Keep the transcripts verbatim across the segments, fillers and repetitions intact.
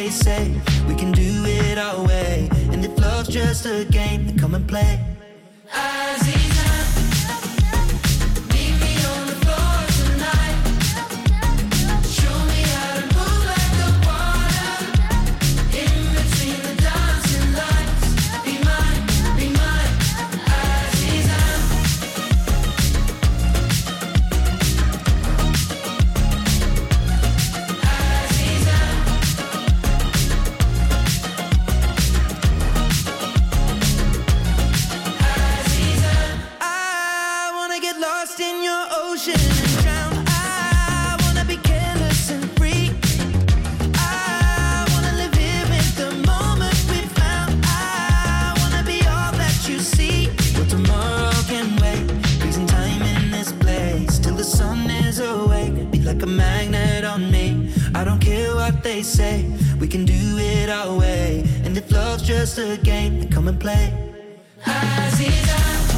they say. We can do it our way. And if love's just a game, then come and play. Aziza, meet me on the floor tonight. Show me how to move like the water. In between the dancing lights. Be mine, be mine, Aziza. Aziza. I wanna get lost in your ocean and drown. I wanna be careless and free. I wanna live here in the moment we found. I wanna be all that you see. But tomorrow can wait. Freezing time in this place till the sun is awake. Be like a magnet on me. I don't care what they say. We can do it our way. And if love's just a game, then come and play. Aziza.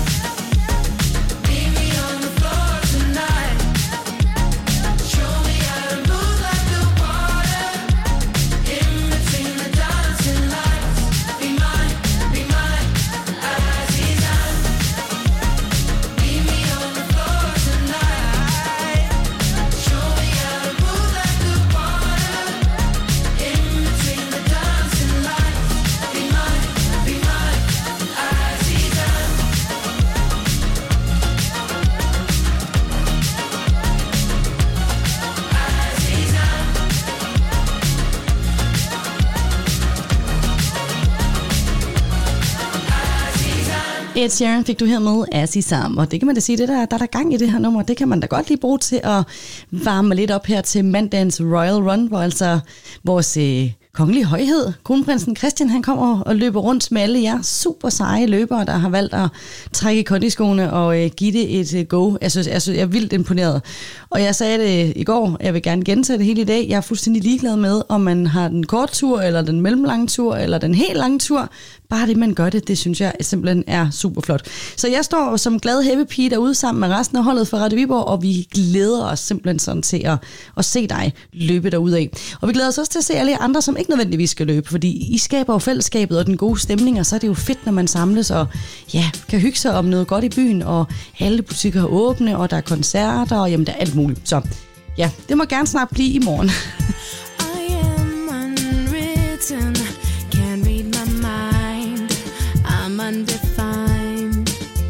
Ed Sheeran fik du her med Azizam, og det kan man da sige, det der, der er der gang i det her nummer, det kan man da godt lige bruge til at varme lidt op her til mandagens Royal Run, hvor altså vores øh, kongelige højhed, kronprinsen Christian, han kommer og løber rundt med alle jer super seje løbere, der har valgt at trække kondiskoene og øh, give det et øh, go. Jeg synes, jeg synes, jeg er vildt imponeret. Og jeg sagde det i går, jeg vil gerne gentage det hele i dag. Jeg er fuldstændig ligeglad med, om man har den korte tur, eller den mellemlange tur, eller den helt lange tur. Bare det, man gør det, det synes jeg simpelthen er super flot. Så jeg står som glad heavy pige derude sammen med resten af holdet fra Radio Viborg, og vi glæder os simpelthen sådan til at, at se dig løbe derudad. Og vi glæder os også til at se alle andre, som ikke nødvendigvis skal løbe, fordi I skaber jo fællesskabet og den gode stemning, og så er det jo fedt, når man samles og ja, kan hygge sig om noget godt i byen, og alle butikker er åbne, og der er koncerter, og jamen, der er alt muligt. Så ja, det må gerne snart blive i morgen. I am unwritten, can't read my mind, I'm undefined,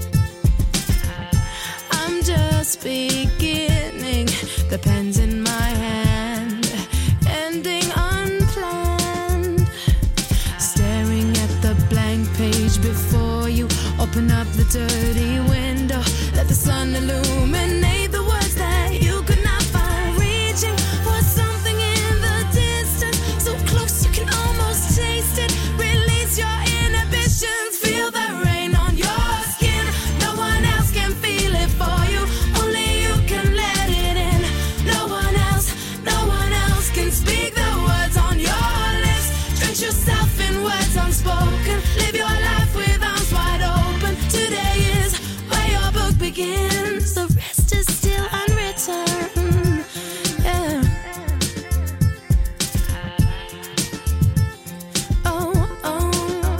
I'm just beginning, the pen's in my hand, ending unplanned, staring at the blank page before you, open up the dirty window, let the sun illuminate the words that you could not find, reaching for something in the distance, so close you can almost taste it, release your inhibitions, feel the rain on your skin, no one else can feel it for you, only you can let it in, no one else, no one else can speak the words on your lips, drench yourself in words unspoken, live your life with arms wide open, today is where your book begins, the rest is still unwritten, yeah. Oh, oh,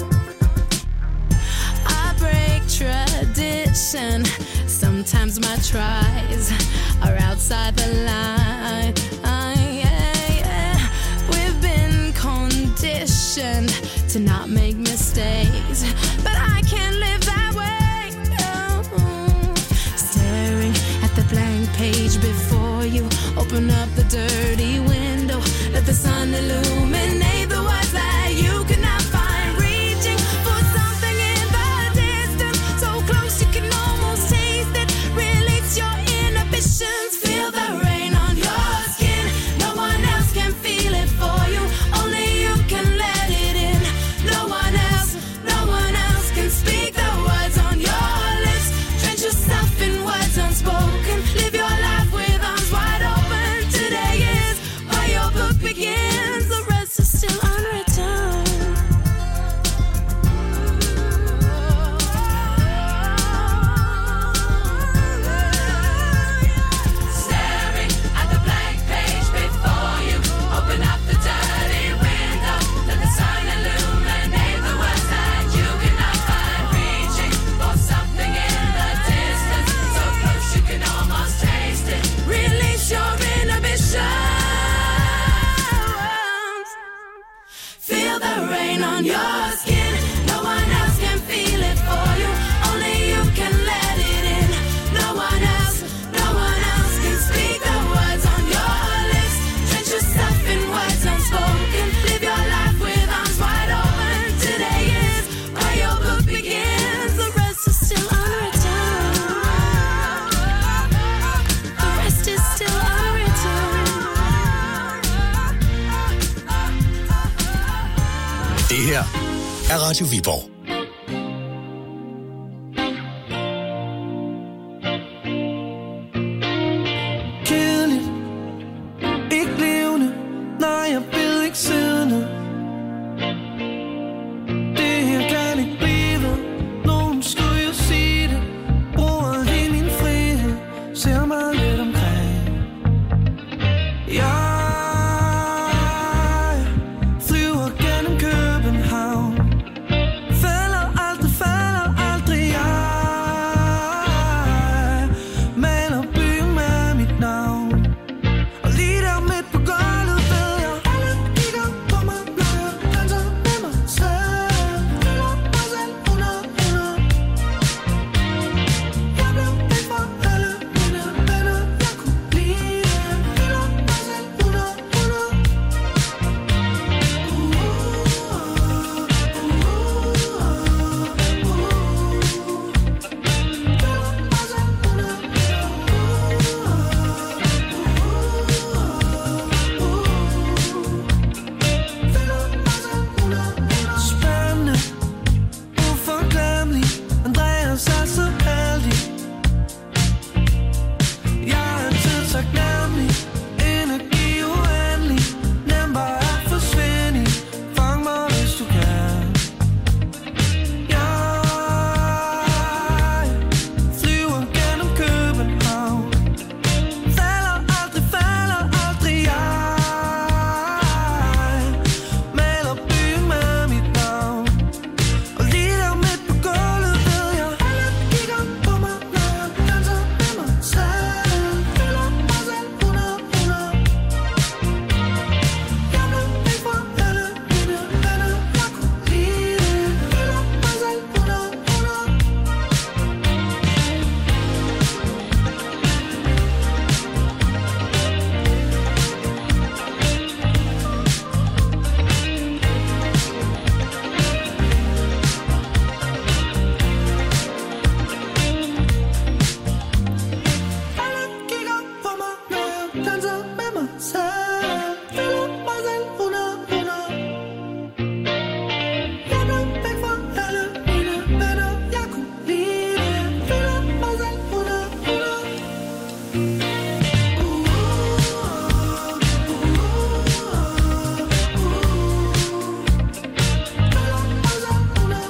I break tradition, sometimes my tries are outside the line, yeah, yeah. We've been conditioned to not make mistakes, but I can't live that way, no. Staring at the blank page before you, open up the dirty window, let the sun illuminate the words that you could not find, reaching for something in the distance, so close you can almost taste it, release your inhibitions, feel the rain on your skin, no one else can feel it for you, only you can let it in, no one else, no one else can speak the words on your lips, drench yourself in words unspoken, live your life with arms wide open, today is where your book begins, the rest the rain on your skin. No one else can feel it for you. Only you can let it in. No one else, no one else can speak the words on your lips. Drench yourself in words unspoken. Live your life with arms wide open. Today is where your book begins. The rest is still unwritten. The rest is still unwritten. Det her er Radio Viborg. Kedeligt, ikke levende. Nej, jeg vil ikke siddende. Det her kan ikke blive. Nogen skulle jo sige det. Bruger hele min frihed. Ser mig lidt omkring. Jeg flyver gennem København. Falder aldrig, falder aldrig. Jeg maler byen med mit navn. Og lige der midt på gulvet ved jeg, alle kigger på mig, når jeg danser med mig selv. Føler mig selv under, under. Jeg blev væk fra alle mine venner, jeg kunne lide det. Føler mig selv under, under. Uh, uh, uh, Spændende, uforglemmelig. Andreas er så heldig. Jeg er altid taknemmelig. Energi uendelig. Nem bare at forsvinde i. Fang mig hvis du kan. Jeg flyver gennem København. Falder aldrig, falder aldrig. Jeg maler byen med mit navn. Og lige der midt på gulvet ved jeg, alle kigger på mig, når jeg danser med mig selv. Føler mig selv under, under. Jeg blev væk fra alle mine venner, jeg kunne lide det. Føler mig selv under, under. Alle kigger på mig, når jeg danser med mig selv. Føler mig selv under, under. Jeg blev væk fra alle mine venner, jeg kunne lide det. Føler mig selv under, under. Uh, uh, uh, uh, uh. Føler mig selv under,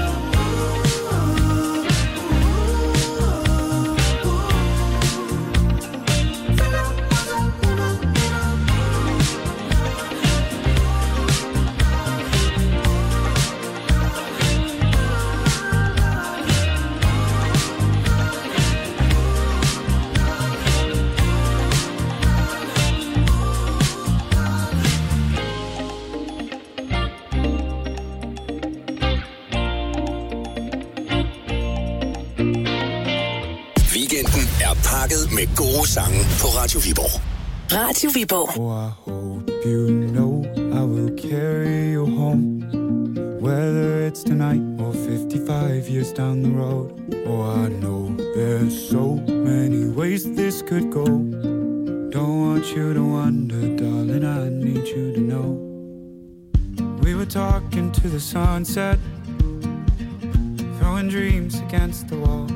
Weekenden er pakket med gode sange på Radio Viborg. Radio Viborg. Oh, I hope you know I will carry you home, whether it's tonight or fifty-five years down the road. Oh, I know there's so many ways this could go. Don't want you to wonder, darling, I need you to know. We were talking to the sunset, throwing dreams against the wall.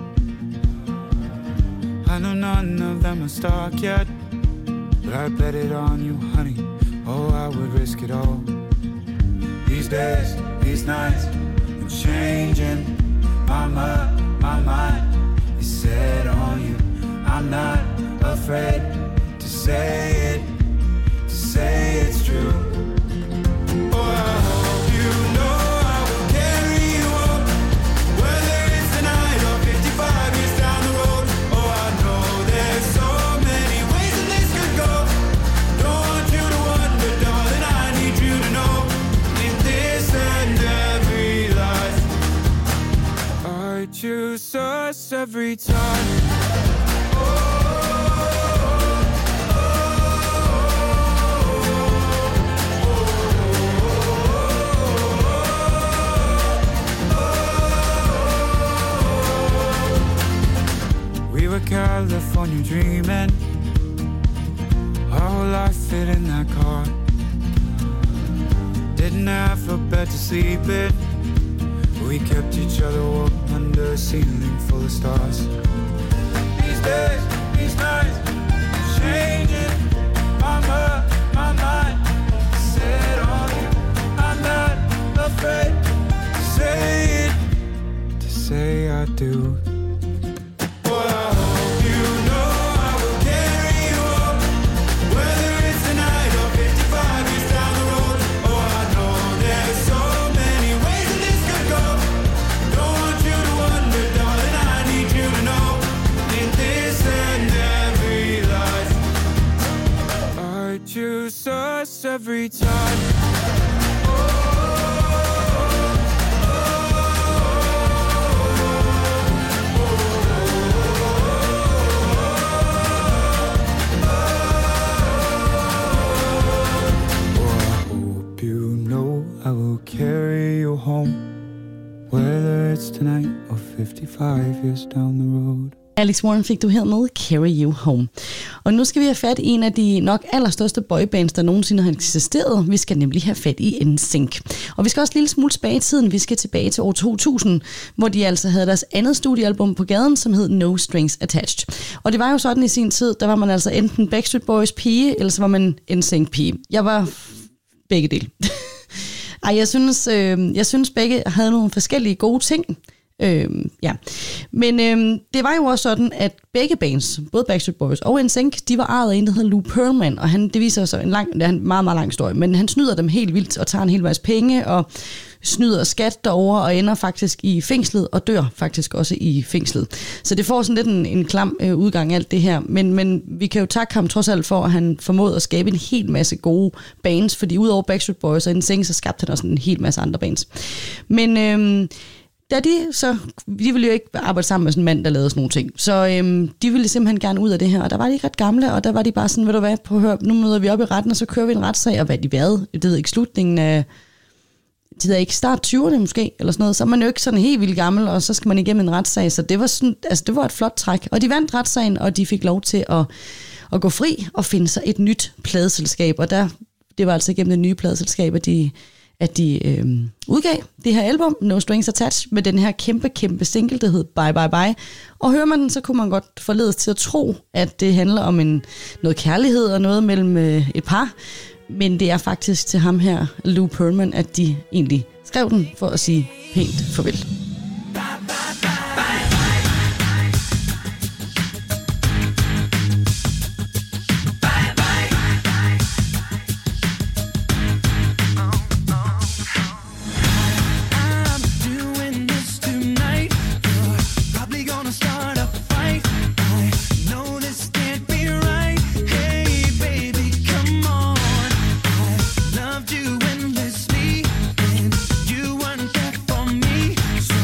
I know none of them are stuck yet, but I bet it on you, honey. Oh, I would risk it all. These days, these nights, I'm changing. My mind, my mind is set on you. I'm not afraid to say it, to say it's true. Oh, I hope you know I will carry you home, whether it's tonight or fifty-five years down the road. Oh, I know there's so many ways that this could go. Don't want you to wonder, darling, I need you to know. If this us every time. We were California dreaming, our whole life fit in that car. Didn't have a bed to sleep in, we kept each other warm under a ceiling full of stars. These days, these nights, changing my mind, my mind set on you. I'm not afraid to say it, to say I do. Choose us every time. Hope you know I will carry you home, whether it's tonight or fifty-five years down the road. Alex Warren fik du her med Carry You Home. Og nu skal vi have fat i en af de nok allerstørste boybands, der nogensinde har eksisteret. Vi skal nemlig have fat i N Sync. Og vi skal også en lille smule tilbage i tiden. Vi skal tilbage til år to tusind, hvor de altså havde deres andet studiealbum på gaden, som hed No Strings Attached. Og det var jo sådan i sin tid, der var man altså enten Backstreet Boys pige, eller så var man N Sync pige. Jeg var begge dele. Ej, jeg synes, øh, jeg synes begge havde nogle forskellige gode ting. Øhm, ja. Men øhm, det var jo også sådan, at begge bands, både Backstreet Boys og N Sync, de var ejet af en, der hedder Lou Pearlman, og han, det viser sig en lang, det er en meget, meget lang historie, men han snyder dem helt vildt og tager en hel masse penge og snyder skat derover og ender faktisk i fængslet og dør faktisk også i fængslet. Så det får sådan lidt en, en klam øh, udgang alt det her, men, men vi kan jo takke ham trods alt for, at han formåede at skabe en hel masse gode bands, fordi udover Backstreet Boys og N Sync, så skabte han også en hel masse andre bands. Men øhm, Da de så, de ville jo ikke arbejde sammen med sådan en mand, der lavede sådan nogle ting. Så øhm, de ville simpelthen gerne ud af det her. Og der var de ikke ret gamle, og der var de bare sådan, ved du hvad, prøv at høre, nu møder vi op i retten, og så kører vi en retssag, og hvad de været, det ved ikke, slutningen af, det ved ikke, start tyverne måske, eller sådan noget. Så er man jo ikke sådan helt vildt gammel, og så skal man igennem en retssag. Så det var, sådan, altså, det var et flot træk. Og de vandt retssagen, og de fik lov til at, at gå fri og finde sig et nyt pladeselskab. Og der, det var altså igennem det nye pladeselskab, at de... at de øh, udgav det her album, No Strings Attached, med den her kæmpe, kæmpe single, der hed Bye Bye Bye. Og hører man den, så kunne man godt forledes til at tro, at det handler om en, noget kærlighed og noget mellem øh, et par. Men det er faktisk til ham her, Lou Pearlman, at de egentlig skrev den for at sige pænt farvel. Loved you endlessly, and you weren't there for me. So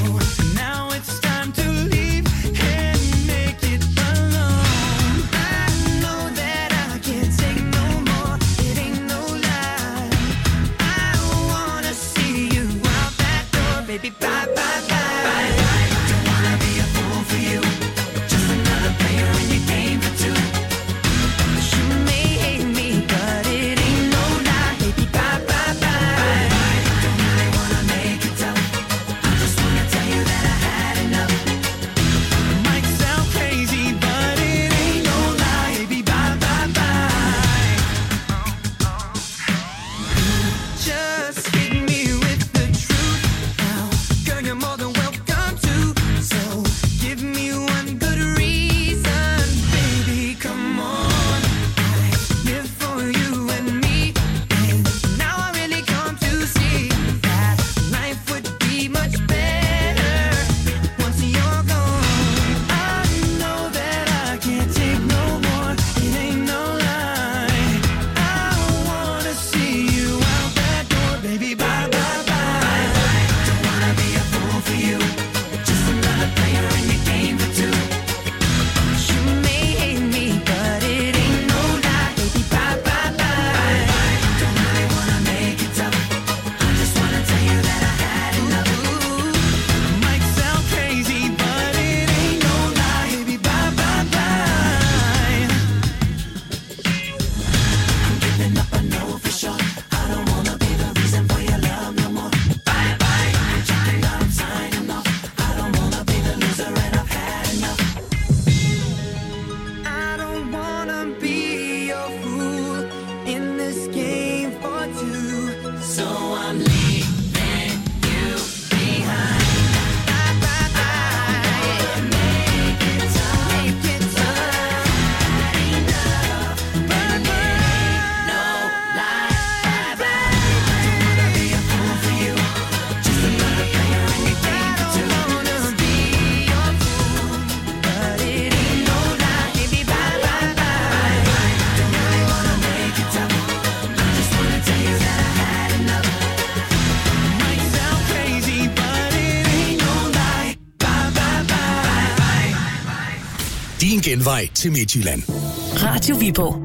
I'm leaving you behind. Bye, bye, bye. Make it tough, make it tough. Ain't love, and it ain't no lie. Bye, bye. Don't wanna be a fool for you. Just another player in your game too. I don't wanna be your fool, but it ain't no lie. Baby, bye, bye, bye. Don't really wanna make it tough. I just wanna tell you that I had enough. Might sound crazy, but it ain't no lie. Bye, bye, bye, bye, bye. Din genvej til Midtjylland. Radio Viborg.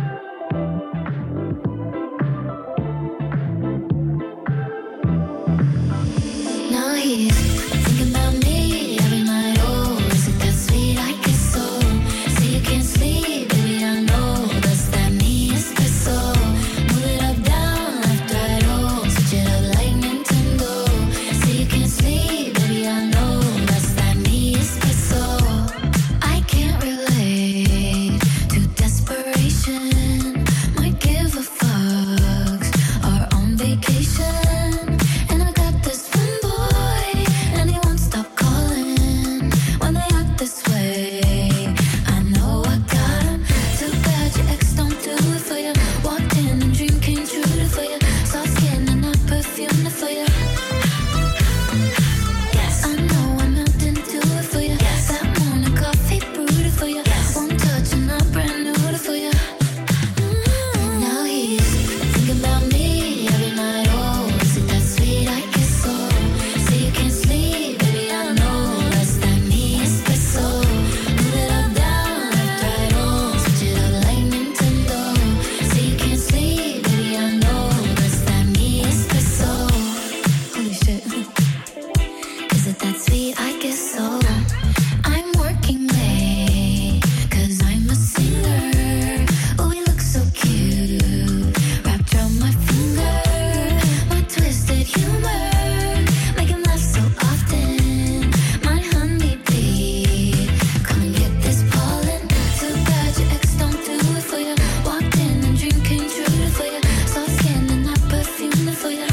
Now he's thinking about me every night. Oh, is it that sweet? I guess so. Say you can't sleep, baby. I know that's that me espresso. Move it up, down, left, right. Oh, switch it up like Nintendo. Say you can't sleep, baby. I know that's that me espresso. I can't relate to desperation. Might give a fucks. Are on vacation, and I got this one boy, and he won't stop calling when they act this way. I know I got him. Too bad your ex don't do it for you. Walked in and dream came true for you. Soft skin and I perfumed it for you. Yes, I know I melted into it for you. Yes, that morning coffee brewed it for you. Yes, one touch and I brand new it for you. Now he's thinking about me every night. Oh, is it that sweet? I guess so. Say you can't sleep, baby. I know that's that me espresso. Move it up, down, left, right. Oh, switch it up like Nintendo. Say you can't sleep, baby. I know that's that me espresso. Holy shit. Is it that sweet? I guess so. I'm working late, cause I'm a singer. Oh, we look so cute, wrapped around my finger. My twisted humor, make him laugh so often. My honeybee, come and get this pollen. Too bad your ex don't do it for you. Walked in and dream came true for you. Soft skin and I perfumed it for you.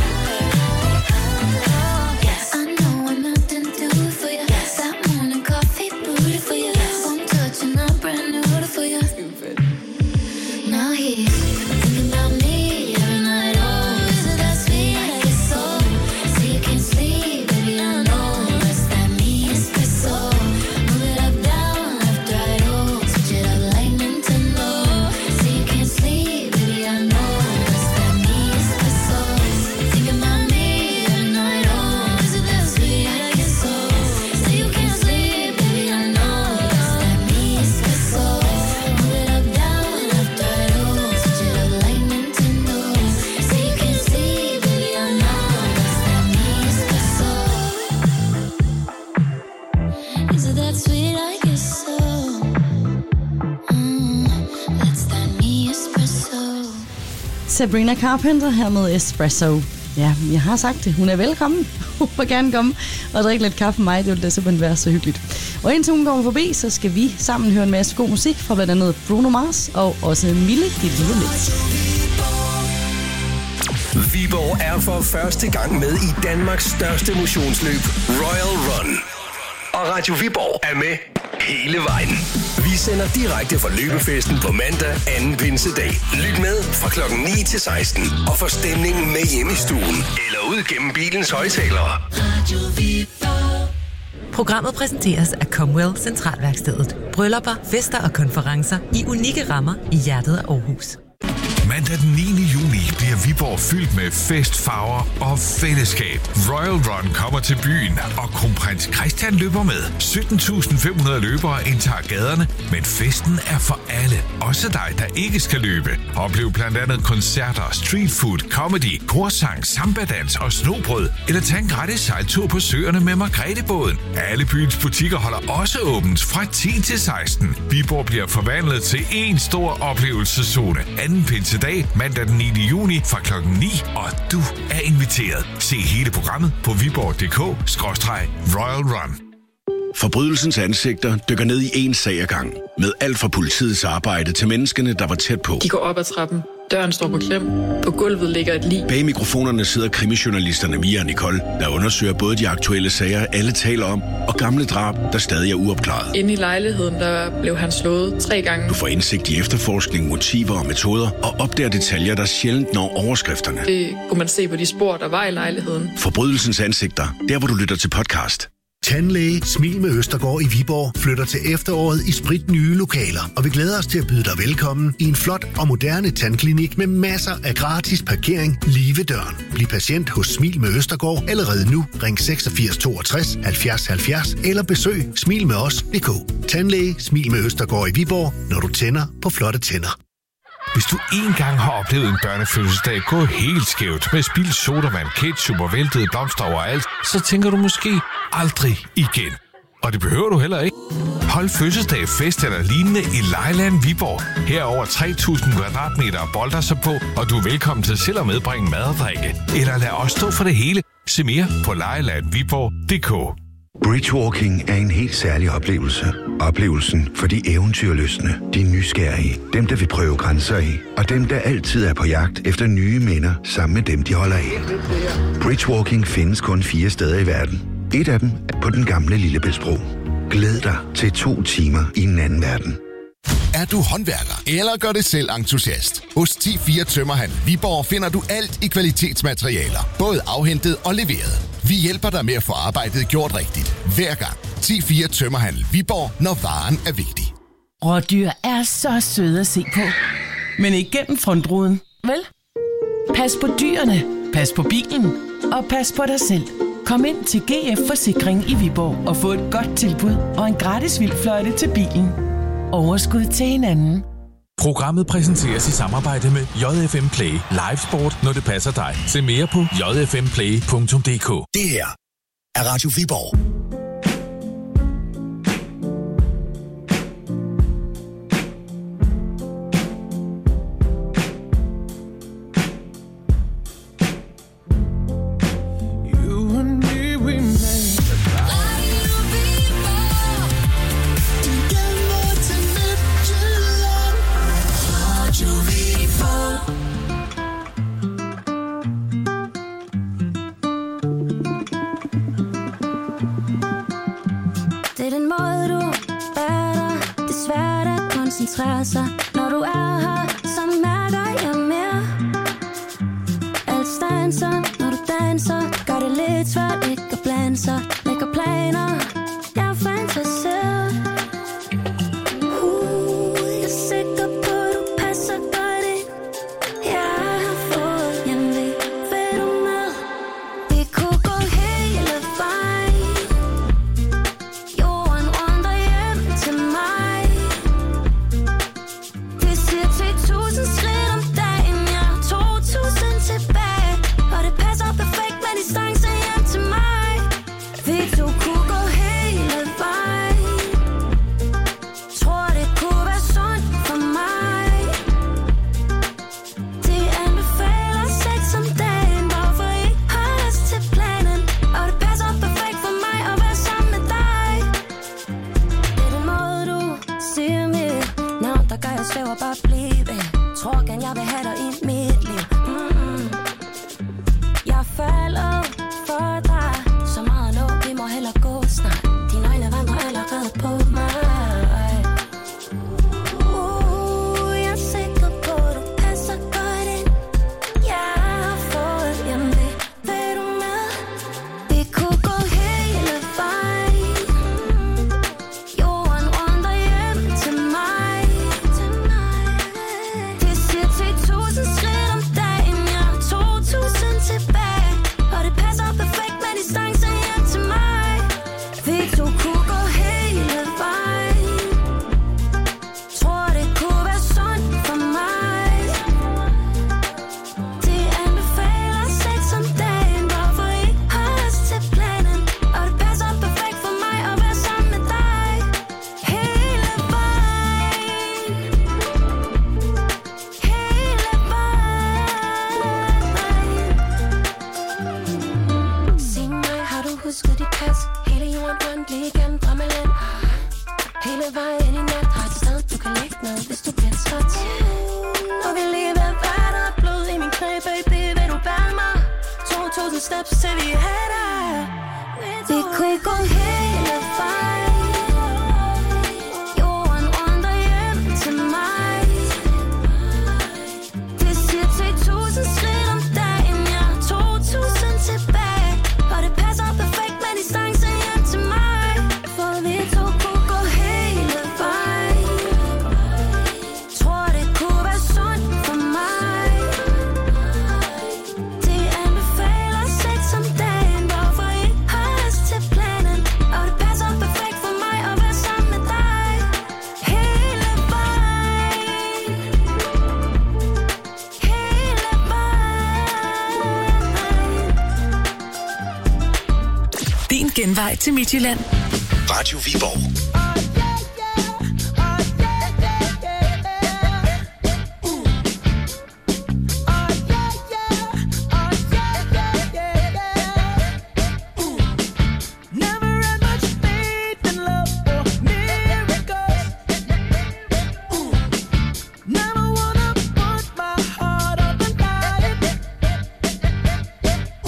Yes, I know I melted into it for you. That morning coffee brewed it for you. One touch and I brand new it for you. Now he's thinking about me every night. Oh, is it that sweet? I guess so. Say you can't sleep, baby. I know that's that me espresso. Move it up, down, left, right. Oh, switch it up like Nintendo. Say you can't sleep, baby. I know that's that me espresso. Thinking about me every night. Oh, is it that sweet? I guess so. Say you can't sleep, baby. I know that's that me espresso. Move it up, down, left, right. Oh, switch it up like Nintendo. Say you can't sleep, baby. I know that's that me espresso. Is it that sweet? I guess so. Mm, that's that me espresso. Sabrina Carpenter her med Espresso. Ja, jeg har sagt det. Hun er velkommen. Hun må gerne komme og drikke lidt kaffe med mig. Det ville da simpelthen være så hyggeligt. Og indtil hun kommer forbi, så skal vi sammen høre en masse god musik fra blandt andet Bruno Mars og også Mille Dit Lille Lidt. Viborg er for første gang med i Danmarks største motionsløb, Royal Run. Og Radio Viborg er med hele vejen. Vi sender direkte fra løbefesten på mandag anden pinsedag. Lyt med fra klokken ni til seksten og få stemningen med hjemme i stuen eller ud gennem bilens højttalere. Radio Viborg. Programmet præsenteres af Comwell Centralværkstedet. Bryllupper, fester og konferencer i unikke rammer i hjertet af Aarhus. Mandag den niende juni bliver Viborg fyldt med fest, farver og fællesskab. Royal Run kommer til byen, og kronprins Christian løber med. sytten tusind fem hundrede løbere indtager gaderne, men festen er for alle. Også dig, der ikke skal løbe. Oplev blandt andet koncerter, street food, comedy, korsang, sambadans og snobrød. Eller tag en gratis sejltur på søerne med Margrethe-båden. Alle byens butikker holder også åbent fra ti til seksten. Viborg bliver forvandlet til en stor oplevelseszone. Anden pinsedag, mandag den niende juni fra klokken ni, og du er inviteret. Se hele programmet på viborg punktum d k skråstreg Royal Run. Forbrydelsens ansigter dykker ned i en sag ad gang. Med alt fra politiets arbejde til menneskene, der var tæt på. De går op ad trappen. Døren står på klem. På gulvet ligger et lig. Bag mikrofonerne sidder krimijournalisterne Mia og Nicole, der undersøger både de aktuelle sager, alle taler om, og gamle drab, der stadig er uopklaret. Inde i lejligheden, der blev han slået tre gange. Du får indsigt i efterforskning, motiver og metoder, og opdager detaljer, der sjældent når overskrifterne. Det kunne man se på de spor, der var i lejligheden. Forbrydelsens ansigter, der hvor du lytter til podcast. Tandlæge Smil med Østergaard i Viborg flytter til efteråret i sprit nye lokaler, og vi glæder os til at byde dig velkommen i en flot og moderne tandklinik med masser af gratis parkering lige ved døren. Bliv patient hos Smil med Østergaard allerede nu. Ring seksogfirs toogtres halvfjerds halvfjerds eller besøg smil med os punktum d k. Tandlæge Smil med Østergaard i Viborg, når du tænder på flotte tænder. Hvis du engang har oplevet en børnefødselsdag gå helt skævt med spildt sodavand, ketchup og væltede blomster overalt, så tænker du måske aldrig igen. Og det behøver du heller ikke. Hold fødselsdag, fest eller lignende i Lejland Viborg. Her er over tre tusind kvadratmeter og bolder sig på, og du er velkommen til selv at medbringe mad og drikke. Eller lad os stå for det hele. Se mere på lejeland viborg punktum d k. Bridgewalking er en helt særlig oplevelse. Oplevelsen for de eventyrlystne, de nysgerrige, dem der vil prøve grænser af, og dem der altid er på jagt efter nye minder sammen med dem, de holder af. Bridgewalking findes kun fire steder i verden. Et af dem er på den gamle Lillebæltsbro. Glæd dig til to timer i en anden verden. Er du håndværker eller gør det selv entusiast? Hos ti fire Tømmerhandel Viborg finder du alt i kvalitetsmaterialer, både afhentet og leveret. Vi hjælper dig med at få arbejdet gjort rigtigt, hver gang. ti fire Tømmerhandel Viborg, når varen er vigtig. Rådyr er så søde at se på, men ikke gennem frontruden, vel? Pas på dyrene, pas på bilen og pas på dig selv. Kom ind til G F Forsikring i Viborg og få et godt tilbud og en gratis vildfløjte til bilen. Overskud til hinanden. Programmet præsenteres i samarbejde med J F M Play. Live sport, når det passer dig. Se mere på j f m play punktum d k. Det her er Radio Viborg. Sig. Når du er her, så mærker jeg mere. Alt stanser, når du danser. Gør det lidt svært ikke at blande sig. Lægger planer, jeg fantaserer. Uh, jeg er sikker på, du passer godt ind. Jeg har fået hjemve, vil du med? Vi kunne gå hele vejen. Jorden rundt og hjem til mig. Tusind skridt om dagen, jeg har to tusind tilbage. Og det passer perfekt med distance hjem til mig. Vi to kunne gå hele vejen. Tror det kunne være sundt for mig. De anbefaler sex om dagen. Hvorfor ikke holde os til planen? Og det passer perfekt for mig at være sammen med dig. Det er den måde du siger mit navn, der gør jeg svæver bare blive. Tror gerne, jeg vil have dig i mit liv. Mm-mm. Jeg falder for dig. Så meget nu, vi må hellere gå snart. Dine øjne vandrer allerede på mig. Uh, jeg er sikker på, du passer godt ind. Jeg har fået hjemme, vil du med? Vi kunne gå hele vejen. Jorden rundt og hjem til mig. Tusind skridt om dagen, jeg har to tusind tilbage. Og det passer perfekt med distance hjem til mig. Vi to kunne gå hele vejen. Tror det kunne være sundt for mig. De anbefaler sex om dagen. Hvorfor ikke holde os til planen? Og det passer perfekt for mig at være sammen med dig. Hele vejen. Sig mig, har du husket dit pas? Hele jorden rundt lige gennem drømmeland. Hele vejen i nat har et sted, du kan ligge ned, hvis du bliver træt. Og vi lige ved vand og blod i min knæ, baby, vil du bære mig? To tusind steps til vi er der. Vi kunne ikke gå hele vejen. Jorden runder hjem til mig. Det siger til tusind skridt om dagen, ja, to tusind tilbage. Og det passer perfekt med distancen hjem til mig. For vi to kunne gå hele vejen. Tror det kunne være sundt for mig. De anbefaler sex om dagen, hvorfor I har lyst til planen. Og det passer perfekt for mig at være sammen med dig. Hele vejen. Hele vejen. Din genvej til Midtjylland. Radio Viborg.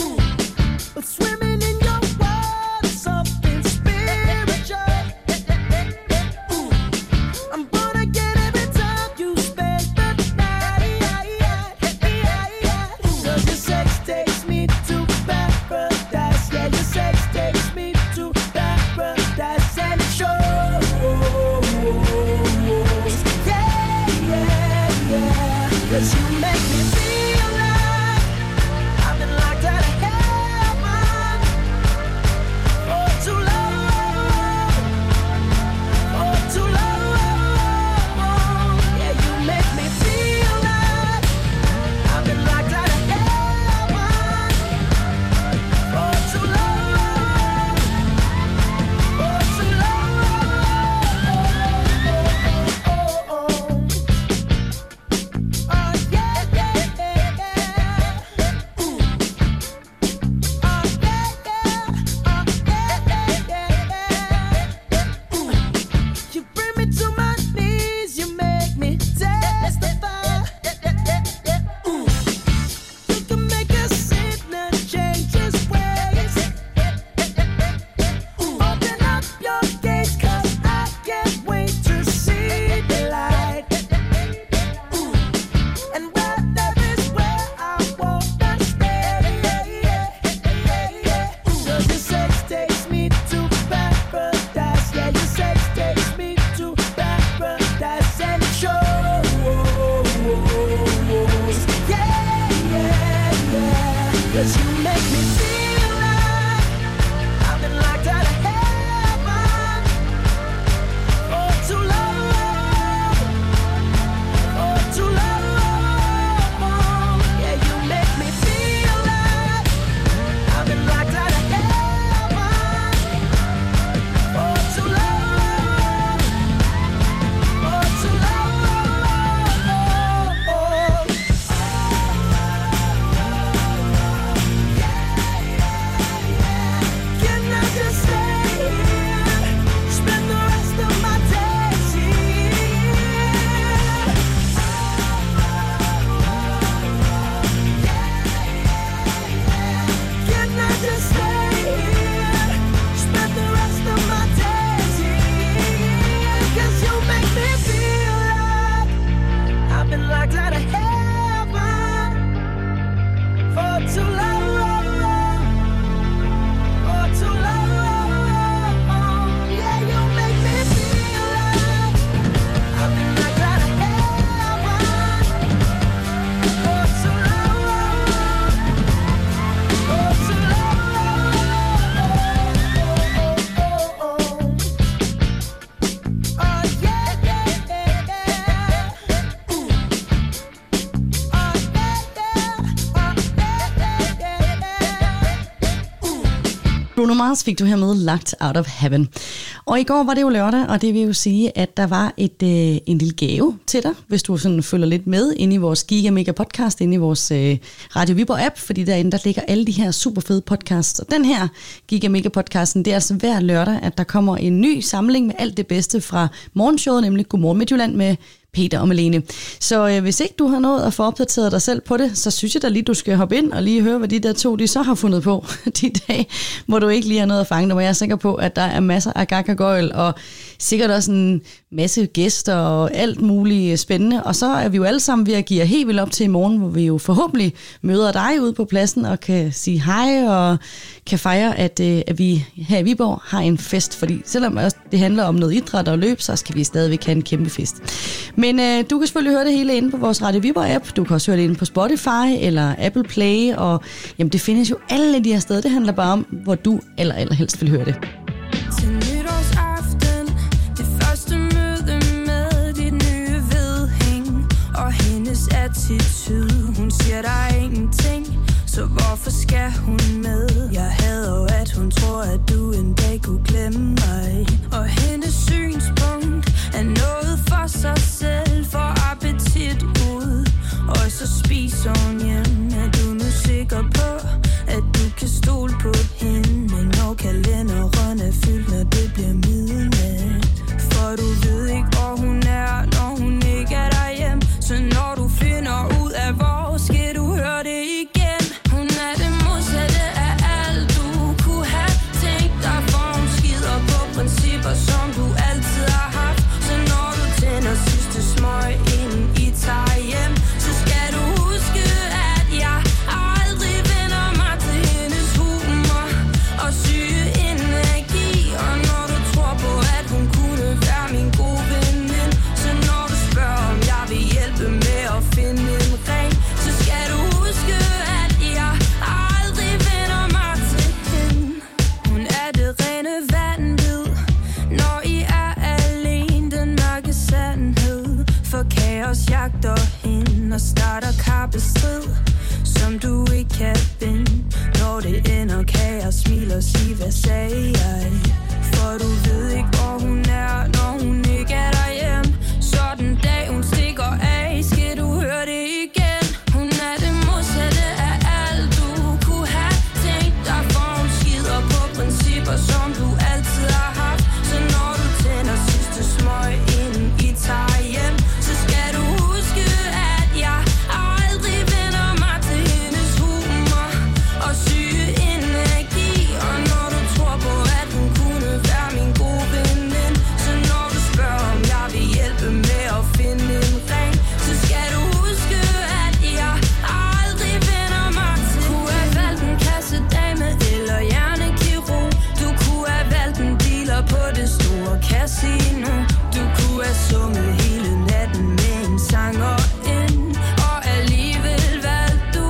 Swimming in your water, something spiritual. Bruno Mars fik du her med Locked Out of Heaven. Og i går var det jo lørdag, og det vil jo sige, at der var et, øh, en lille gave til dig, hvis du sådan følger lidt med inde i vores Giga Mega podcast, inde i vores øh, Radio Viborg app, fordi derinde der ligger alle de her super fede podcasts. Og den her Giga Mega podcasten, det er altså hver lørdag, at der kommer en ny samling med alt det bedste fra morgenshowet, nemlig Godmorgen Midtjylland med Peter og Malene. Så øh, hvis ikke du har nået at få opdateret dig selv på det, så synes jeg da lige, du skal hoppe ind og lige høre, hvad de der to, de så har fundet på de dage, hvor du ikke lige har noget at fange dem. Og jeg er sikker på, at der er masser af gakagøjl, og sikkert også en masse gæster og alt muligt spændende. Og så er vi jo alle sammen ved at give jer helt vildt op til i morgen, hvor vi jo forhåbentlig møder dig ude på pladsen og kan sige hej og kan fejre, at, øh, at vi her i Viborg har en fest. Fordi selvom det handler om noget idræt og løb, så skal vi stadigvæk have en kæmpe fest. Men øh, du kan selvfølgelig høre det hele inde på vores Radio Viborg app. Du kan også høre det inde på Spotify eller Apple Play. Og jamen, det findes jo alle de her steder. Det handler bare om, hvor du aller, aller helst vil høre det. Til nytårsaften, det første møde med dit nye vedhæng og hendes attitude. Hun siger, der er ingenting, så hvorfor skal hun med? Jeg hader jo, at hun tror, at du en dag kunne glemme mig. Og hendes synspunkt er noget for sig selv, for appetit ud. Og så spiser hun hjem. Er du nu sikker på, at du kan stole på hende? Men når kalenderen er fyldt, når det bliver midnat. For du ved ikke, hvor hun er, når hun ikke er derhjemme. Så når du finder ud af, hvor skal du høre det igen. Hun er det modsatte af alt, du kunne have tænkt dig. For hun skider på principper, som du altid har haft. Så når du tænder sidste smøg, inden I tager hjem, så skal du huske, at jeg aldrig vender mig til hendes humor og syge energi. Og når du tror på, at hun kunne være min gode veninde, så når du spørger, om jeg vil hjælpe med at finde en ring, så skal du huske, at jeg aldrig vender mig til hende. Hun er det rene vanvid, når I er alene, den mørke sandhed. For kaos jagter hende og starter kappestrid, som du ikke kan binde. Når det ender, kan jeg smile og sige, hvad sagde jeg? For du ved ikke, hvor hun er, når hun ikke er derhjemme. Så den dag hun stikker af, skal du høre det igen. Hun er det modsatte af alt, du kunne have tænkt dig. For hun skider på principper, som du altid har haft. Så når du tænder sidste smøg, inden I tager hjem, så skal du huske, at jeg aldrig vender mig til hendes humor og syge energi. Og når du tror på, at hun kunne være min gode veninde, så når du spørger, om jeg vil hjælpe med at finde en ring, så skal du huske, at jeg aldrig vender mig til. Du kunne have valgt en kassedame eller hjernekirurg. Du kunne have valgt en dealer på det store casino. Du kunne have sunget hele natten med en sanger ind, og alligevel valgte du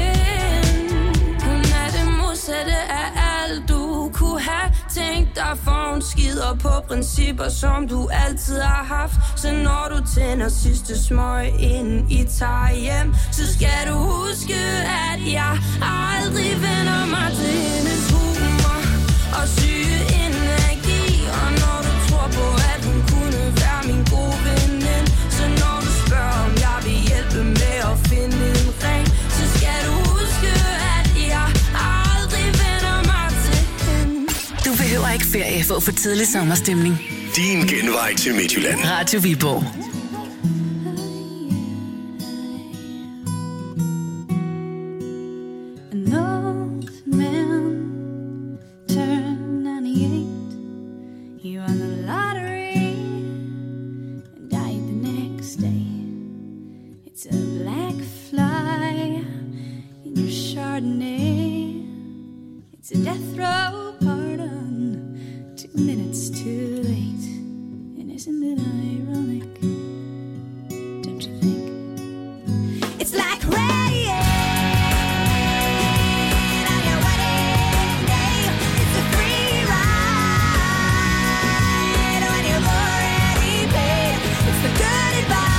hende. Hun er det modsatte af alt, du kunne have tænkt dig. For hun skider på principper, som du altid har haft. Så når du tænder sidste smøg, inden I tager hjem, så skal du huske, at jeg aldrig vender mig til hendes humor og syge energi. Og når du tror på, at hun kunne være min gode veninde, så når du spørger, om jeg vil hjælpe med at finde en ring, så skal du huske, at jeg aldrig vender mig til hende. Du behøver ikke ferie for at få tidlig sommerstemning. Din genvej til Midtjylland. Radio Viborg. An old man turned ninety-eight. He won the lottery and died the next day. It's a black fly in your Chardonnay. It's a death row pardon, two minutes too late. And isn't it ironic? Don't you think? It's like rain on your wedding day. It's a free ride when you've already paid. It's the good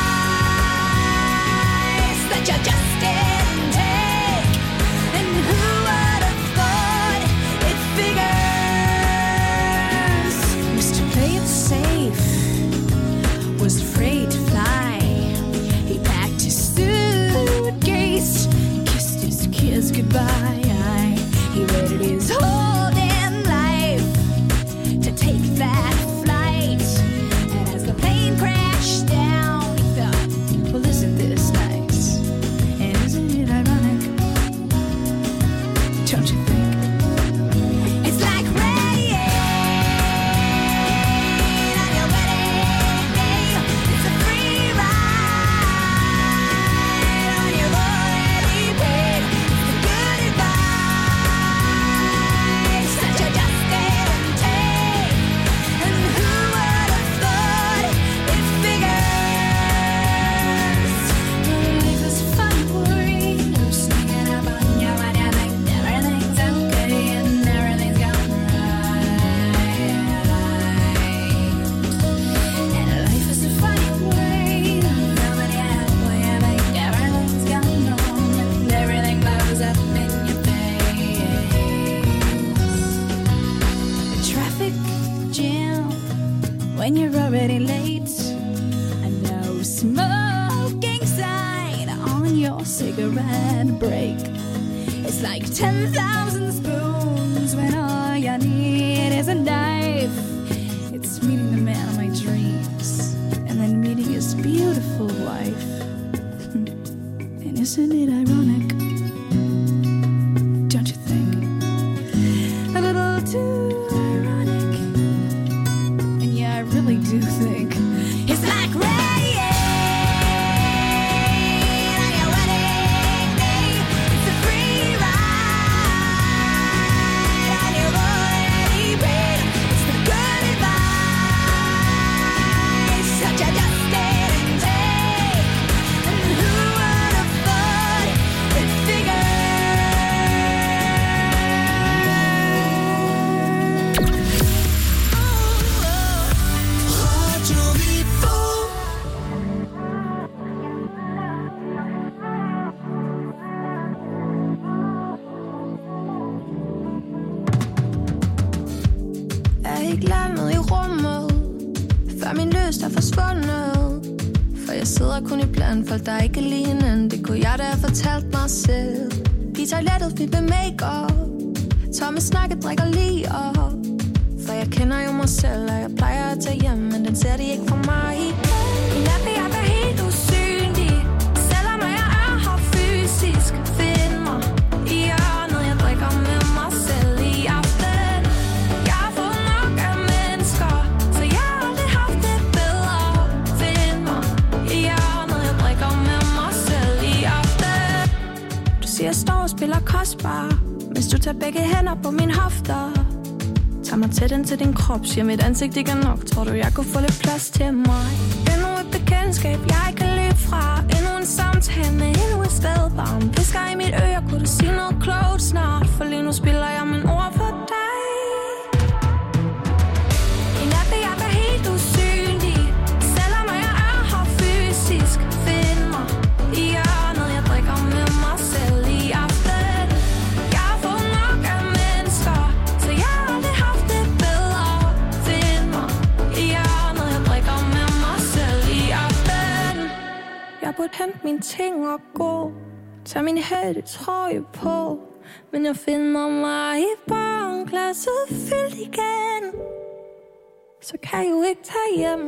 advice that you just didn't take. And who would have thought it figured? when you're already late. I know smoking sign on your cigarette break. It's like ten thousand spoons when all you need is a knife. It's meeting the man of my dreams and then meeting his beautiful wife. And isn't it ironic? Don't you think? A little too ironic. And yeah, I really do think it's like rain on your wedding day. It's a free ride on your already paid. It's the good advice that you just didn't take. And who would have thought it figured? Jeg er ikke landet i rummet, før min lyst er forsvundet. For jeg sidder kun i plan, folk der ikke er lignende. Det kunne jeg da have fortalt mig selv. I toilettet fyldt med make-up, tomme snakke drikker lige op. For jeg kender jo mig selv, og jeg plejer at tage hjem, men den ser de ikke for mig. I nat vil jeg være helt usynlig, selvom jeg er her fysisk. Find mig i hjørnet, jeg drikker med mig selv i aften. Jeg har fået nok af mennesker, så jeg har aldrig haft det bedre. Find mig i hjørnet, jeg drikker med mig selv i aften. Du siger, jeg står og spiller kostbar, hvis du tager begge hænder på mine hofter. Tag mig tæt ind til din krop, siger mit ansigt ikke er nok. Tror du, jeg kunne få lidt plads til mig? Endnu et bekendtskab, jeg kan løbe fra. Endnu en samtale med endnu et stedbarn. Visker i mit øre, kunne du sige noget klogt snart? For lige nu spiller jeg min ord for dig. I nat vil jeg være helt usynlig, selvom jeg er her fysisk. Find mig i hjørnet, jeg drikker med mig selv i aften. Jeg har fået nok af mennesker, så jeg har aldrig haft det bedre. Find mig i hjørnet, jeg drikker med mig selv i aften. Jeg burde hente mine ting og gå, tag min hættetrøje på, men jeg finder mig i barnglasset fyldt igen. Så kan jeg jo ikke tage hjem.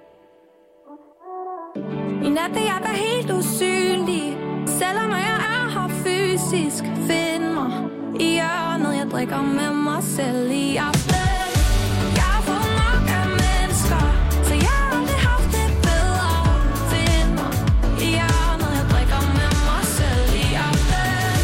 I nat vil jeg være helt usynlig, selvom jeg er her fysisk. Find mig i hjørnet, jeg drikker med mig selv i aften. Jeg har fået nok af mennesker, så jeg har aldrig haft det bedre. Find mig i hjørnet, jeg drikker med mig selv i aften.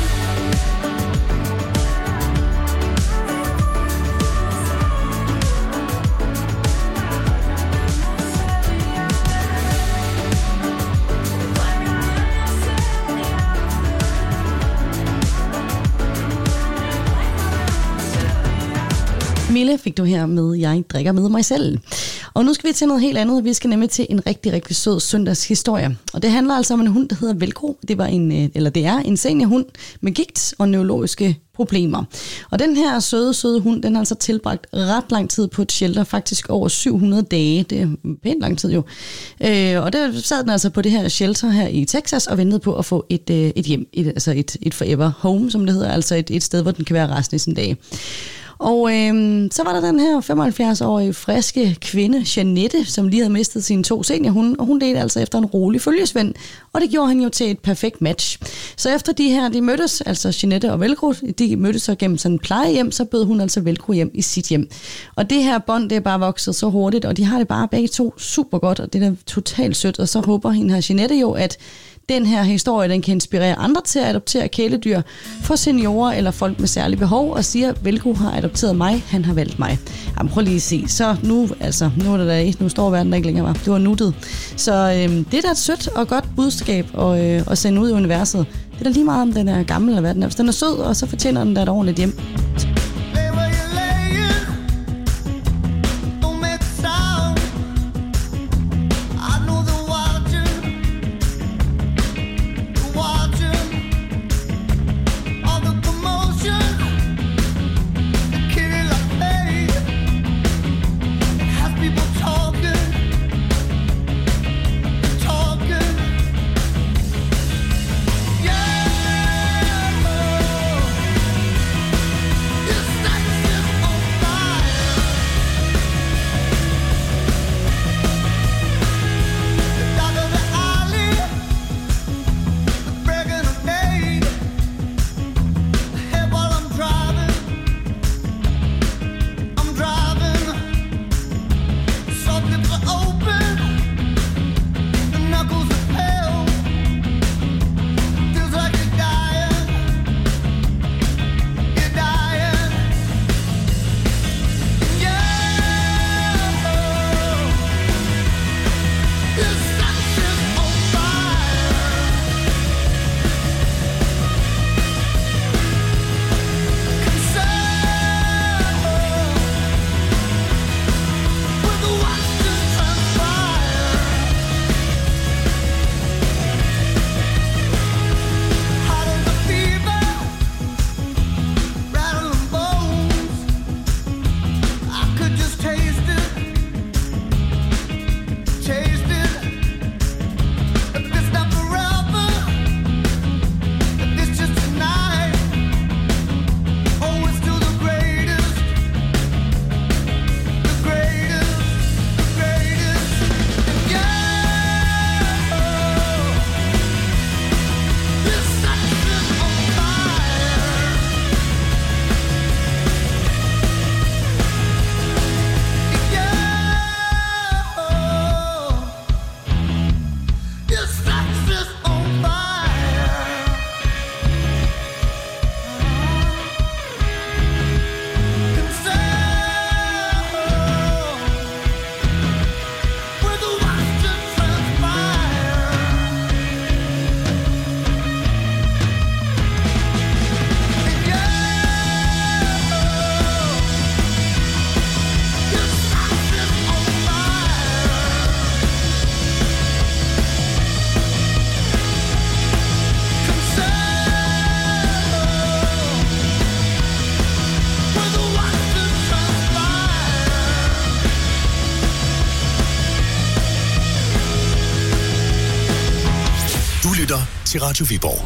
Mille fik du her med Jeg drikker med mig selv. Og nu skal vi til noget helt andet. Vi skal nemlig til en rigtig, rigtig sød søndagshistorie. Og det handler altså om en hund, der hedder Velcro. Det var en, eller det er en seniorhund med gigt og neurologiske problemer. Og den her søde, søde hund, den har altså tilbragt ret lang tid på et shelter, faktisk over syv hundrede dage. Det er pænt lang tid jo. Øh, og der sad den altså på det her shelter her i Texas og ventede på at få et, et hjem, et, altså et, et forever home, som det hedder, altså et, et sted, hvor den kan være resten af sin dag. Og øhm, så var der den her femoghalvfjerds-årige friske kvinde, Jeanette, som lige havde mistet sine to seniorhunde, og hun ledte altså efter en rolig følgesvend, og det gjorde han jo til et perfekt match. Så efter de her, de mødtes, altså Jeanette og Velcro, de mødtes så gennem sådan en plejehjem, så bød hun altså Velcro hjem i sit hjem. Og det her bånd, det er bare vokset så hurtigt, og de har det bare begge to super godt, og det er totalt sødt, og så håber hende her Jeanette jo, at den her historie, den kan inspirere andre til at adoptere kæledyr for seniorer eller folk med særlige behov, og siger, at Velcro har adopteret mig, han har valgt mig. Jamen prøv lige at se, så nu, altså, nu er det der, nu står verden der ikke længere, det var nuttet. Så øhm, det er da et sødt og godt budskab at, øh, at sende ud i universet. Det er da lige meget, om den er gammel eller hvad den er. Hvis den er sød, og så fortjener den da et ordentligt hjem. Talking lytter til Radio Viborg.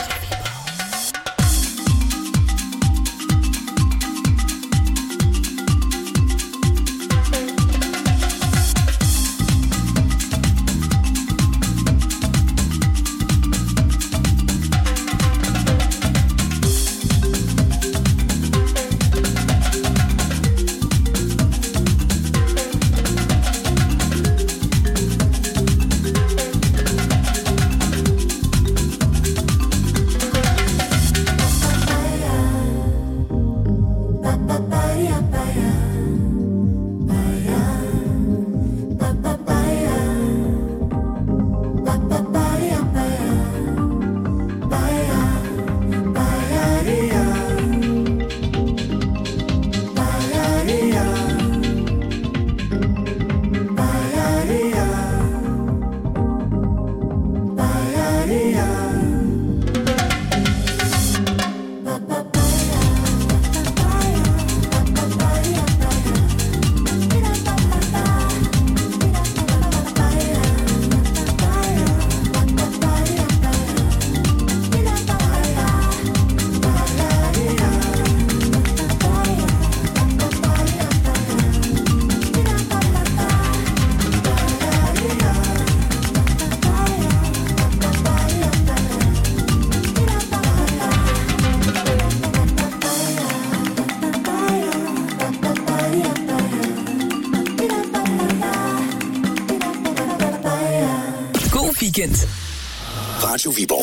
Weekend. Radio Viborg.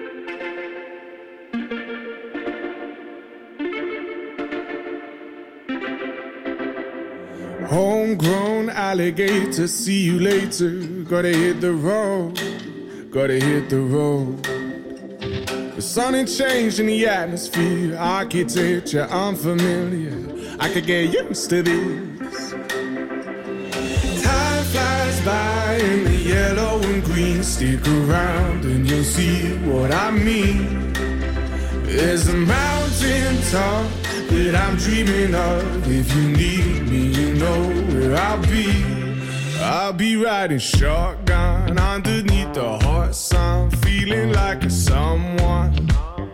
Homegrown alligator, see you later. Gotta hit the road, gotta hit the road. The sun ain't changed in the atmosphere, architecture unfamiliar. I could get used to this. Time flies by in the yellow and green. Stick around and you'll see what I mean. There's a mountain top that I'm dreaming of. If you need me, you know where I'll be. I'll be riding shotgun underneath the hot sun, feeling like a someone.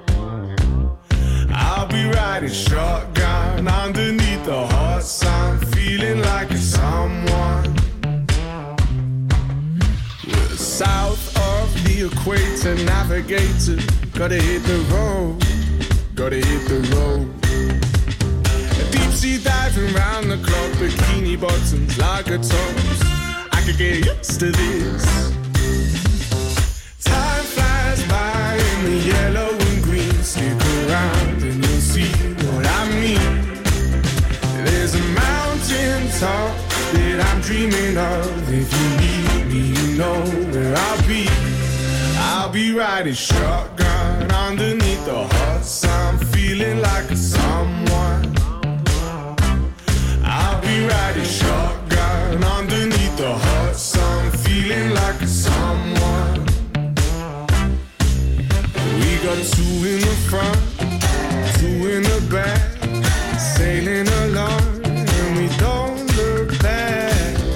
I'll be riding shotgun underneath the hot sun, feeling like a someone. We're south of the equator, navigator. Gotta hit the road, gotta hit the road. Deep sea diving round the clock, bikini bottoms, lager tops. I could get used to this. Time flies by in the yellow and green. Stick around and you'll see what I mean. There's a mountain top that I'm dreaming of. If you need me, you know where I'll be. I'll be riding shotgun underneath the hot sun, feeling like a someone. I'll be riding shotgun underneath the hot sun, feeling like a someone. We got two in the front, two in the back, sailing along, and we don't look back.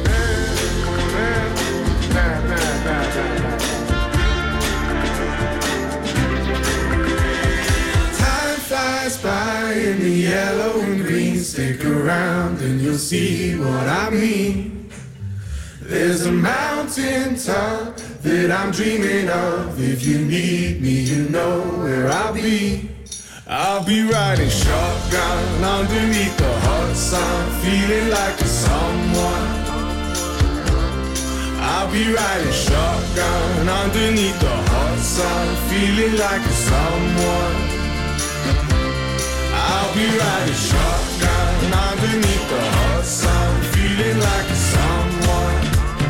Time flies by in the yellow and green. Stick around and you'll see what I mean. There's a mountain top that I'm dreaming of. If you need me, you know where I'll be. I'll be riding shotgun underneath the hot sun, feeling like a someone. I'll be riding shotgun underneath the hot sun, feeling like a someone. I'll be riding shotgun underneath the hot sun, feeling like a someone.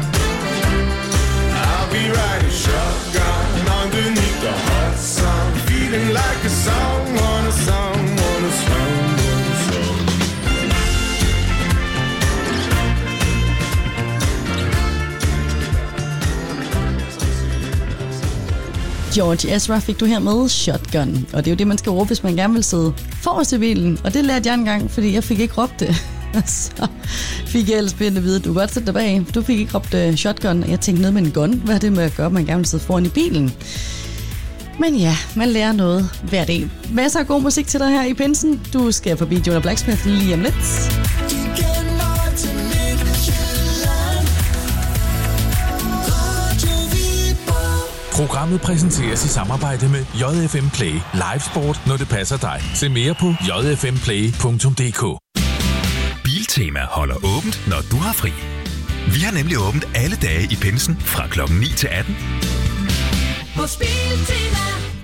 I'll be riding shotgun underneath the hot sun, feeling like a someone, a someone, a someone, a someone. George Ezra fik du her med Shotgun, og det er jo det, man skal råbe, hvis man gerne vil sidde forrest i bilen, og det lærte jeg engang, fordi jeg fik ikke råbt det. Så fik jeg ellers pænt at vide, du kan godt sætte dig bag. Du fik ikke råbt uh, shotgun, og jeg tænkte noget med en gun. Hvad er det med at gøre, man gerne vil sidde foran i bilen? Men ja, man lærer noget hver dag. Masser af god musik til dig her i pinsen. Du skal forbi Jonah Blacksmith lige om lidt. Programmet præsenteres i samarbejde med J F M Play. Live sport, når det passer dig. Se mere på j f m play punktum d k. Biltema holder åbent, når du har fri. Vi har nemlig åbent alle dage i pinsen fra klokken ni til atten. Hos Biltema.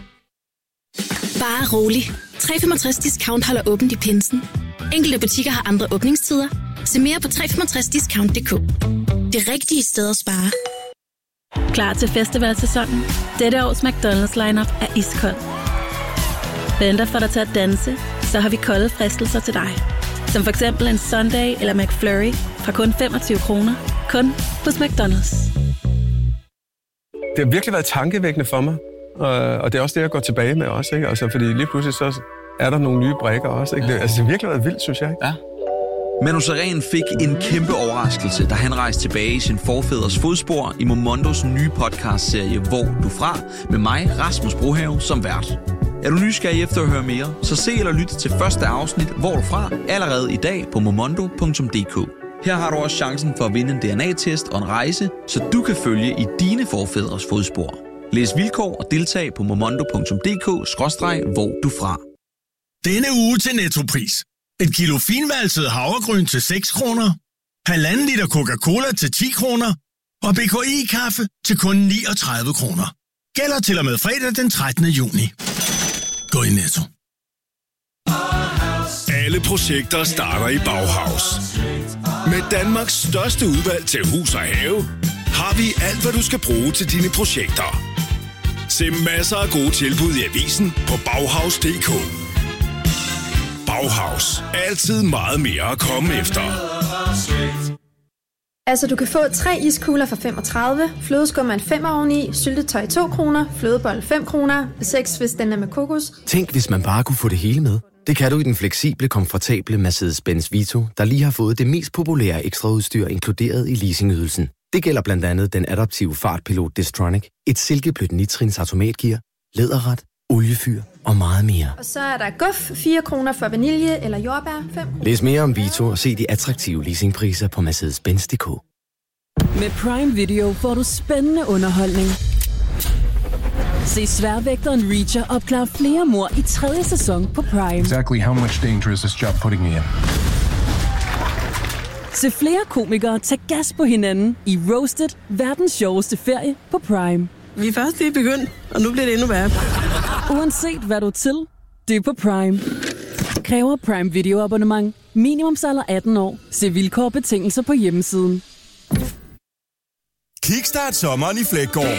Bare rolig. tre komma femogtres discount holder åbent i pinsen. Enkelte butikker har andre åbningstider. Se mere på tre komma femogtres discount punktum d k. Det rigtige sted at spare. Klar til festivalsæsonen? Dette års McDonald's lineup er iskold. Venter for dig til at danse, så har vi kolde fristelser til dig. Som for eksempel en Sunday eller McFlurry fra kun femogtyve kroner. Kun hos McDonald's. Det har virkelig været tankevækkende for mig. Og det er også det, jeg går tilbage med også. Ikke? Altså, fordi lige pludselig så er der nogle nye brækker også. Ikke? Det, altså, det har virkelig været vildt, synes jeg. Ikke? Ja. Manu Sareen fik en kæmpe overraskelse, da han rejste tilbage i sin forfædres fodspor i Momondos nye podcastserie Hvor du fra, med mig, Rasmus Brohave, som vært. Er du nysgerrig efter at høre mere, så se eller lyt til første afsnit Hvor du fra, allerede i dag på momondo punktum d k. Her har du også chancen for at vinde en D N A-test og en rejse, så du kan følge i dine forfædres fodspor. Læs vilkår og deltag på momondo punktum d k skråstreg hvor du fra. Denne uge til Nettopris. Et kilo finvalset havregryn til seks kroner, halvanden liter Coca-Cola til ti kroner og B K I-kaffe til kun niogtredive kroner. Gælder til og med fredag den trettende juni. Gå i Netto. Alle projekter starter i Bauhaus. Med Danmarks største udvalg til hus og have, har vi alt, hvad du skal bruge til dine projekter. Se masser af gode tilbud i avisen på bauhaus punktum d k. Bauhaus. Altid meget mere at komme efter. Altså, du kan få tre iskugler for femogtredive, flødeskum er en femmer oveni, syltetøj to kroner, flødebold fem kroner, seks hvis den er med kokos. Tænk, hvis man bare kunne få det hele med. Det kan du i den fleksible, komfortable Mercedes-Benz Vito, der lige har fået det mest populære ekstraudstyr inkluderet i leasingydelsen. Det gælder blandt andet den adaptive fartpilot Distronic, et silkeblødt nitrins automatgear, læderret, oliefyr og meget mere. Og så er der guf, fire kroner for vanilje eller jordbær, fem kroner. Læs mere om Vito og se de attraktive leasingpriser på Mercedes Benz punktum d k. Med Prime Video får du spændende underholdning. Se Sværvægteren Reacher opklare flere mord i tredje sæson på Prime. Exactly how much danger is this job putting me in? Se flere komikere tage gas på hinanden i Roasted, verdens sjoveste ferie på Prime. Vi er først lige begyndt, og nu bliver det endnu værre. Uanset hvad du er til, det er på Prime. Kræver Prime Video abonnement. Minimumsalder atten år. Se vilkår og betingelser på hjemmesiden. Kickstart sommeren i Fleggaard.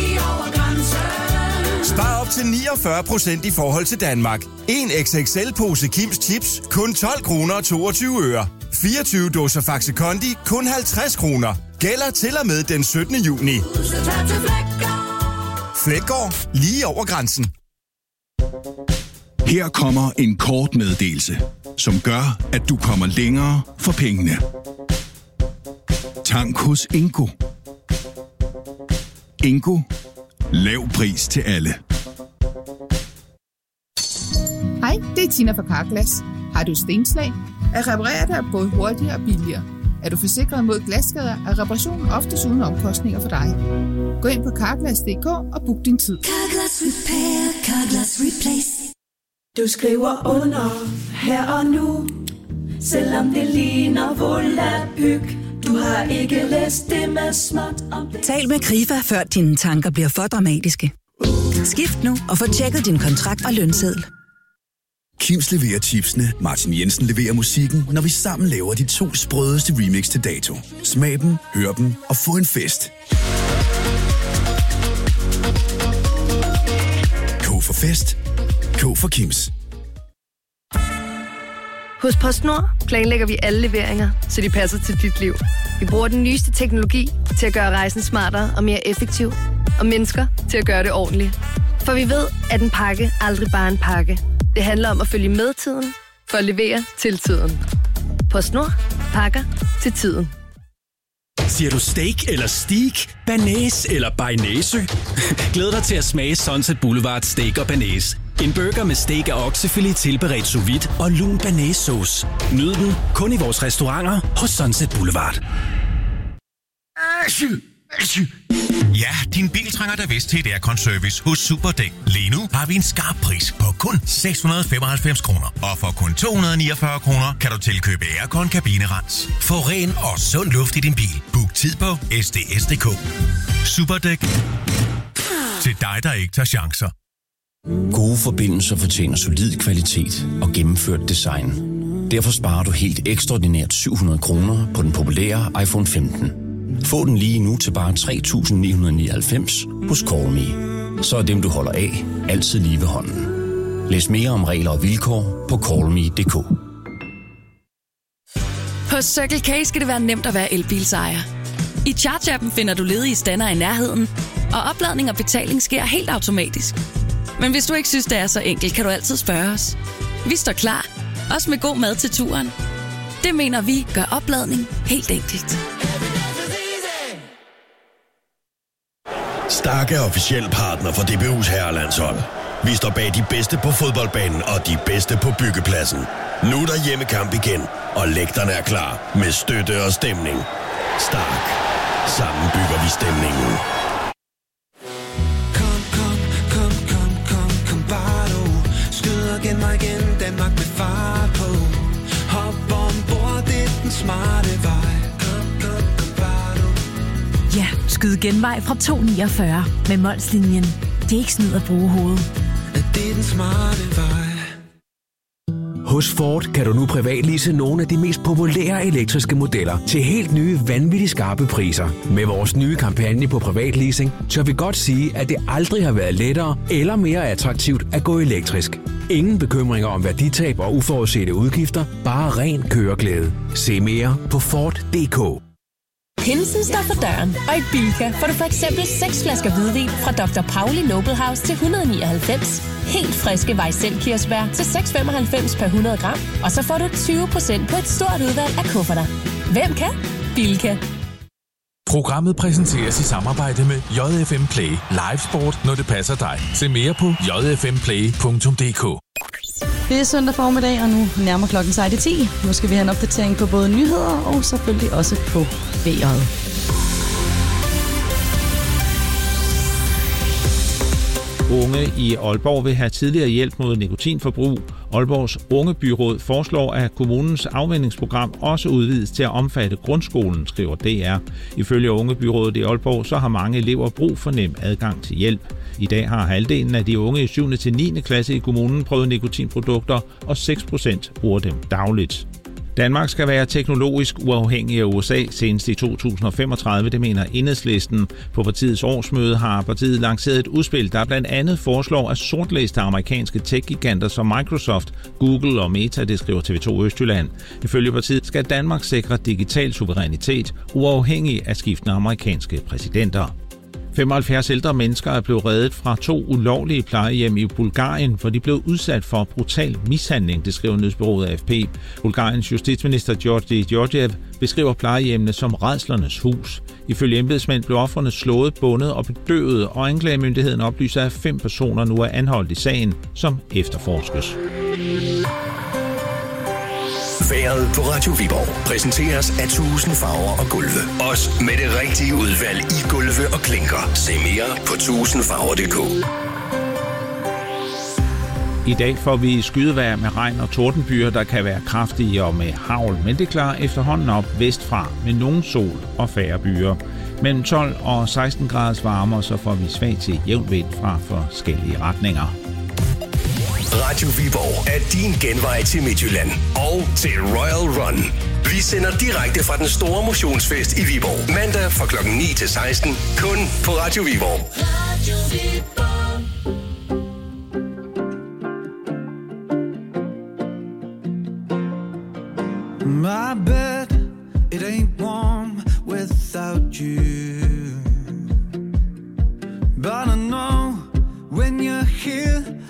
Spar op til niogfyrre procent i forhold til Danmark. En X X L-pose Kims Chips, kun tolv kroner og toogtyve øre. fireogtyve dåser Faxe Kondi, kun halvtreds kroner. Gælder til og med den syttende juni. Fleggaard, lige over grænsen. Her kommer en kort meddelelse, som gør, at du kommer længere for pengene. Tank hos Ingo. Ingo. Lav pris til alle. Hej, det er Tina fra Carglass. Har du stenslag? At reparere dig er både hurtigere og billigere. Er du forsikret mod glasskader, er reparationen oftest uden omkostninger for dig. Gå ind på carglass punktum d k og book din tid. Carglass Repair, Carglass Replace. Du skriver under her og nu, selvom det ligner volapyk. Du har ikke læst det med småt om det. Tal med Krifa, før dine tanker bliver for dramatiske. Skift nu og få tjekket din kontrakt og lønseddel. Kims leverer chipsene, Martin Jensen leverer musikken, når vi sammen laver de to sprødeste remix til dato. Smag dem, hør dem og få en fest. K for fest. K for Kims. Hos PostNord planlægger vi alle leveringer, så de passer til dit liv. Vi bruger den nyeste teknologi til at gøre rejsen smartere og mere effektiv, og mennesker til at gøre det ordentligt. For vi ved, at en pakke aldrig bare er en pakke. Det handler om at følge med tiden, for at levere til tiden. PostNord. Pakker til tiden. Siger du steak eller steak? Banæs eller bearnaise? Glæd dig til at smage Sunset Boulevard Steak og Banæs. En burger med steak af oksefilet tilberedt sous vide og lun banæssauce. Nyd den kun i vores restauranter hos Sunset Boulevard. Ja, din bil trænger da vist til et aircon-service hos Superdæk. Lige nu har vi en skarp pris på kun seks hundrede og femoghalvfems kroner. Og for kun to hundrede og niogfyrre kroner kan du tilkøbe aircon kabinerens. Få ren og sund luft i din bil. Book tid på S D S punktum D K. Superdæk. Til dig, der ikke tager chancer. Gode forbindelser fortjener solid kvalitet og gennemført design. Derfor sparer du helt ekstraordinært syv hundrede kroner på den populære iPhone femten. Få den lige nu til bare tre tusind ni hundrede og nioghalvfems hos CallMe. Så er dem, du holder af, altid lige ved hånden. Læs mere om regler og vilkår på call me punktum d k. Hos Circle K skal det være nemt at være elbilsejer. I Charge-appen finder du ledige stander i nærheden, og opladning og betaling sker helt automatisk. Men hvis du ikke synes, det er så enkelt, kan du altid spørge os. Vi står klar, også med god mad til turen. Det mener vi gør opladning helt enkelt. Starke er officiel partner for D B U's herrelandshold. Vi står bag de bedste på fodboldbanen og de bedste på byggepladsen. Nu er der hjemmekamp igen, og lægterne er klar med støtte og stemning. Stark. Sammen bygger vi stemningen. Kom, kom, kom, kom, kom, kom bare du. Skyd og gen mig igen, Danmark med fart på. Hop ombord, det er den smarte vej. Kom, kom, kom bare du. Ja, skyd genvej fra to niogfyrre med Molslinjen. Det er ikke snyd at bruge hovedet. Det er den smarte vej. Hos Ford kan du nu privatlease nogle af de mest populære elektriske modeller til helt nye, vanvittigt skarpe priser. Med vores nye kampagne på privatleasing, tør vi godt sige, at det aldrig har været lettere eller mere attraktivt at gå elektrisk. Ingen bekymringer om værditab og uforudsete udgifter, bare ren køreglæde. Se mere på Ford punktum d k. Pinsen står for døren, og i Bilka får du for eksempel seks flasker hvidvin fra doktor Pauli Noble House til et hundrede og nioghalvfems. Helt friske Weissel-kirsebær til seks komma femoghalvfems per hundrede gram. Og så får du tyve procent på et stort udvalg af kufferter. Hvem kan? Bilka. Programmet præsenteres i samarbejde med J F M Play. Live sport, når det passer dig. Se mere på j f m play punktum d k. Det er søndag formiddag, og nu nærmer klokken sig det ti. Nu skal vi have en opdatering på både nyheder og selvfølgelig også på vejret. Unge i Aalborg vil have tidligere hjælp mod nikotinforbrug. Aalborgs Ungebyråd foreslår, at kommunens afvendingsprogram også udvides til at omfatte grundskolen, skriver D R. Ifølge Ungebyrådet i Aalborg, så har mange elever brug for nem adgang til hjælp. I dag har halvdelen af de unge i syvende til niende klasse i kommunen prøvet nikotinprodukter, og seks procent bruger dem dagligt. Danmark skal være teknologisk uafhængig af U S A senest i to tusind og femogtredive, det mener Enhedslisten. På partiets årsmøde har partiet lanceret et udspil, der blandt andet foreslår at sortliste amerikanske tech-giganter som Microsoft, Google og Meta, det skriver T V to Østjylland. Ifølge partiet skal Danmark sikre digital suverænitet, uafhængig af skiftende amerikanske præsidenter. femoghalvfjerds ældre mennesker er blevet reddet fra to ulovlige plejehjem i Bulgarien, for de blev udsat for brutal mishandling, det skriver nyhedsbureauet A F P. Bulgariens justitsminister Georgi Georgiev beskriver plejehjemmene som rædslernes hus. Ifølge embedsmænd blev ofrene slået, bundet og bedøvet, og anklagemyndigheden oplyser, at fem personer nu er anholdt i sagen, som efterforskes. Vejret på Radio Viborg præsenteres af tusind farver og gulve. Også med det rigtige udvalg i gulve og klinker. Se mere på tusind farver punktum d k. I dag får vi skydevejr med regn og tordenbyer, der kan være kraftige og med hagl, men det klarer efterhånden op vestfra med nogen sol og færre byer. Mellem tolv og seksten graders varmere, så får vi svag til jævn vind fra forskellige retninger. Radio Viborg er din genvej til Midtjylland og til Royal Run. Vi sender direkte fra den store motionsfest i Viborg. Mandag fra klokken ni til seksten. Kun på Radio Viborg. Radio Viborg. My bed, it ain't warm without you. But I know when you're here